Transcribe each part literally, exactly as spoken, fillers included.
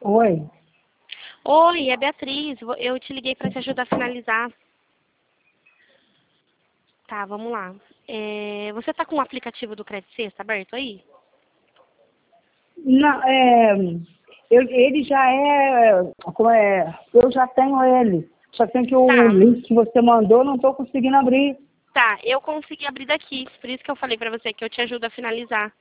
Oi. Oi, é Beatriz. Vo- Eu te liguei para te ajudar a finalizar. Tá, vamos lá. É, você tá com o aplicativo do Credit Sexta aberto aí? Não, é, eu, ele já é, como é, eu já tenho ele. Só tem que o Tá, link que você mandou, eu não estou conseguindo abrir. tá. Eu consegui abrir daqui. Por isso que eu falei para você que eu te ajudo a finalizar.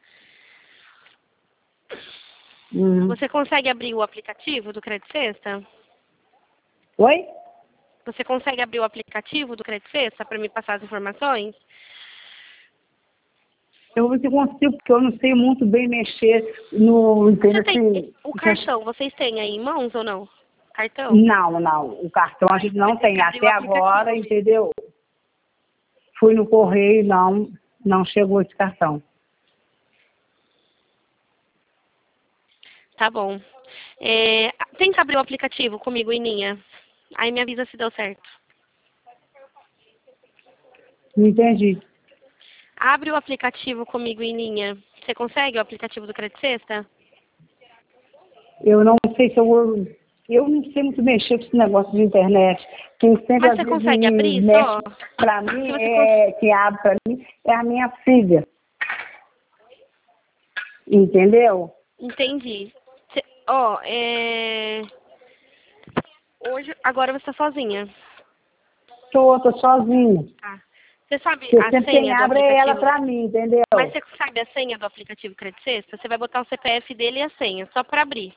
Uhum. Você consegue abrir o aplicativo do Credit Sexta? Oi? Você consegue abrir o aplicativo do Credit Sexta para me passar as informações? Eu vou ver se eu consigo, porque eu não sei muito bem mexer no, Você entendeu? tem Assim, o cartão, vocês têm aí em mãos ou não? Cartão? não, não, o cartão a gente Vai não ter que tem abrir o até agora, aplicativo mesmo. entendeu? Fui no correio, não, não chegou esse cartão. Tá bom. É, tenta abrir o aplicativo comigo, Ininha. Aí me avisa se deu certo. Não entendi. Abre o aplicativo comigo, Ininha. Você consegue o aplicativo do Credit Sexta? Eu não sei se eu vou. Eu não sei muito mexer com esse negócio de internet. Quem sempre Mas às você vezes consegue me abrir mexe só? para Se mim, você cons... é, quem abre para mim é a minha filha. Entendeu? Entendi. Cê- Ó, é... Hoje, agora você tá sozinha. Tô, tô sozinha. Tá. Você sabe Porque a sempre quem senha do abre é ela aplicativo? para mim, entendeu? Mas você sabe a senha do aplicativo Credit Sexta? Você vai botar o C P F dele e a senha, só para abrir.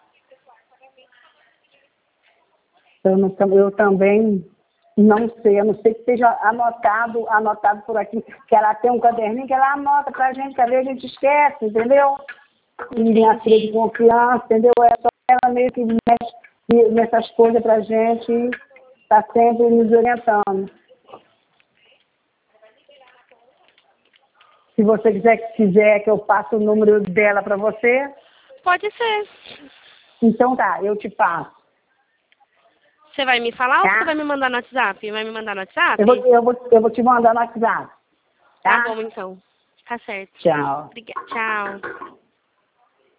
Eu, não, eu também não sei, a não sei que seja anotado, anotado por aqui, que ela tem um caderninho que ela anota pra gente, que às vezes a gente esquece, entendeu? E minha filha de Entendi. confiança, entendeu? É só ela meio que mexe nessas coisas pra gente e tá sempre nos orientando. Se você quiser, quiser que eu passe o número dela para você, Pode ser. então tá, eu te passo, Você vai me falar ou você vai tá? me mandar no WhatsApp? Vai me mandar no Eu vou, WhatsApp? eu vou, eu vou te mandar no WhatsApp, Tá tá? bom, então. Tá certo. Tchau. Obrigada. Tchau.